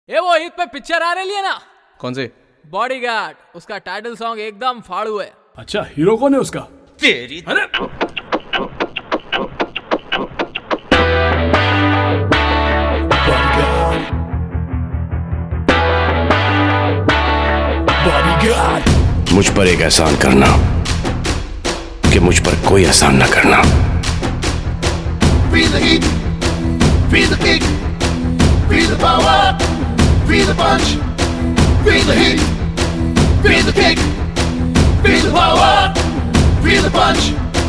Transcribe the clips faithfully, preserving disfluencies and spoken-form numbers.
ये वो ईद पे पिक्चर आ रही है ना। कौन सी? बॉडीगार्ड। उसका टाइटल सॉन्ग एकदम फाड़ू है। अच्छा, हीरो कौन है उसका? तेरी अरे बॉडीगार्ड। मुझ पर एक एहसान करना कि मुझ पर कोई एहसान न करना। Feel the heat, feel the kick, feel the power, feel the punch. Feel the heat, feel the kick, feel the power, feel the punch.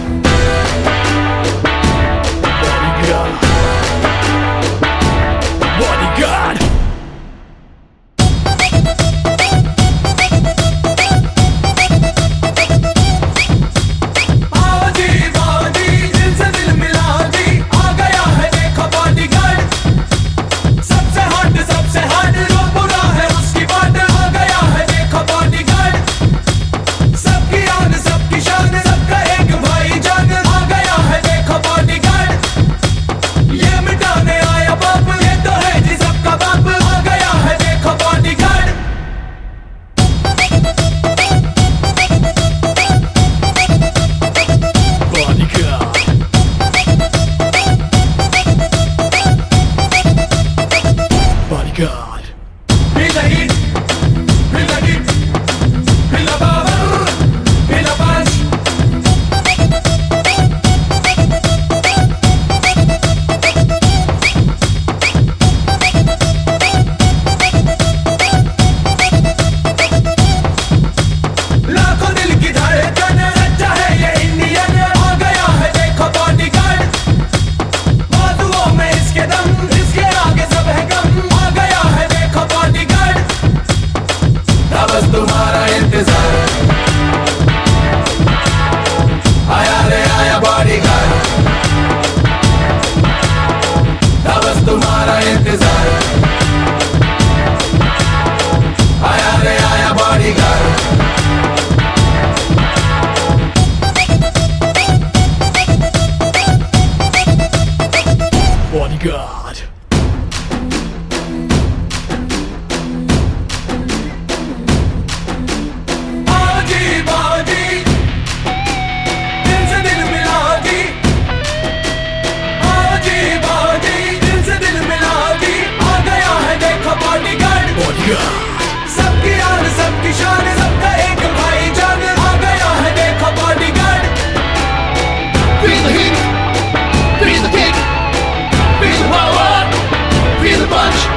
Bodyguard. Bodyguard. God. Feel the heat, feel the heat, feel the power, feel the punch. लाखों दिल की धड़कन, सच्चा है ये Indian, आ गया है देखो बॉडीगार्ड। बाजुओं में इसके दम, इसके आगे सब है गम। बस तुम्हारा इंतजार आया रे आया बॉडीगार्ड। बस तुम्हारा इंतजार आया रे आया बॉडीगार्ड। बॉडीगार्ड। सबकी आन सबकी शान, सबका एक भाई जान, आ गया है देखो bodyguard. Feel the heat, feel the kick, feel the power, feel the punch.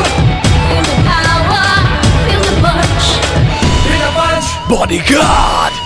Bodyguard!